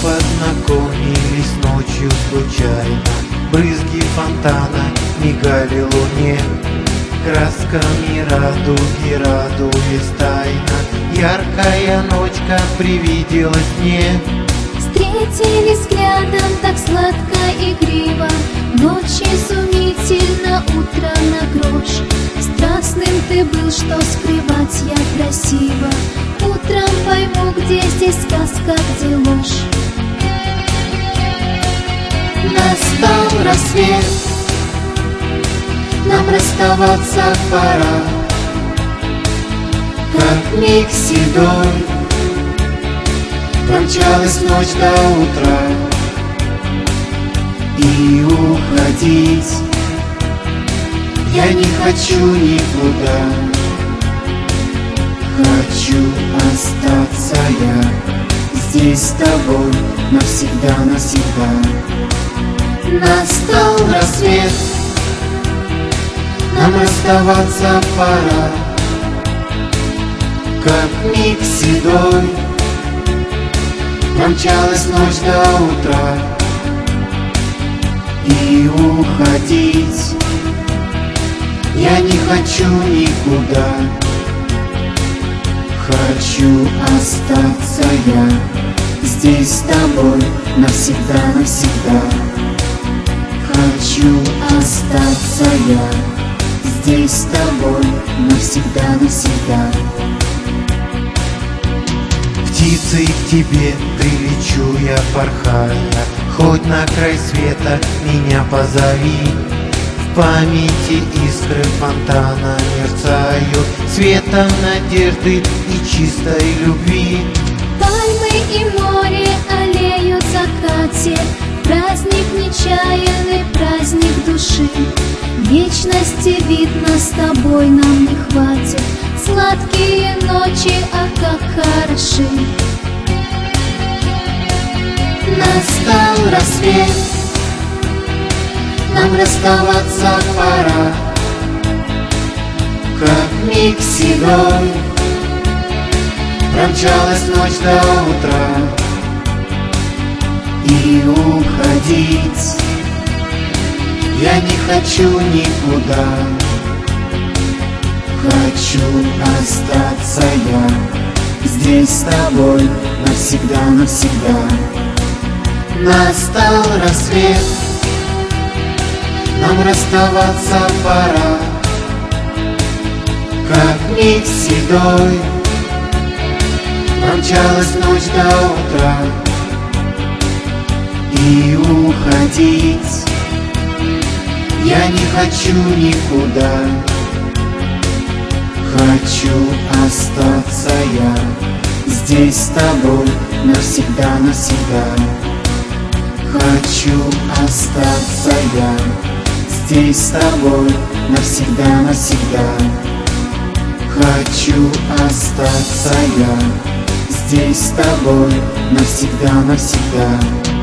познакомились ночью случайно. Брызги фонтана мигали луне, красками радуги радуясь тайно. Яркая ночка привиделась мне. Встретились взглядом так сладко и игриво, ночь изумительно, утро на грош. Страстным ты был, что скрывать я красиво. Утром пойму, где здесь сказка, где ложь. Настал рассвет, нам расставаться пора. Как миг седой промчалась ночь до утра. И уходить я не хочу никуда. Хочу остаться я здесь с тобой навсегда, навсегда. Настал рассвет, нам расставаться пора. Как миг седой промчалась ночь до утра. И уходить я не хочу никуда. Хочу остаться я здесь с тобой навсегда, навсегда. Хочу остаться я здесь с тобой навсегда, навсегда. Птицей к тебе прилечу я, порхая, хоть на край света меня позови. В памяти искры фонтана мерцают светом надежды и чистой любви. Пальмы и море аллеют в закате, праздник нечаянный, праздник души. Вечности, видно, с тобой нам не хватит. Сладкие ночи, а как хороши. Настал рассвет, нам расставаться пора. Как миг седой промчалась ночь до утра. И уходить я не хочу никуда. Хочу остаться я здесь с тобой навсегда, навсегда. Настал рассвет, нам расставаться пора. Как миг седой промчалась ночь до утра. И уходить я не хочу никуда. Хочу остаться я здесь с тобой навсегда, навсегда. Хочу остаться я здесь с тобой навсегда, навсегда. Хочу остаться я здесь с тобой навсегда, навсегда.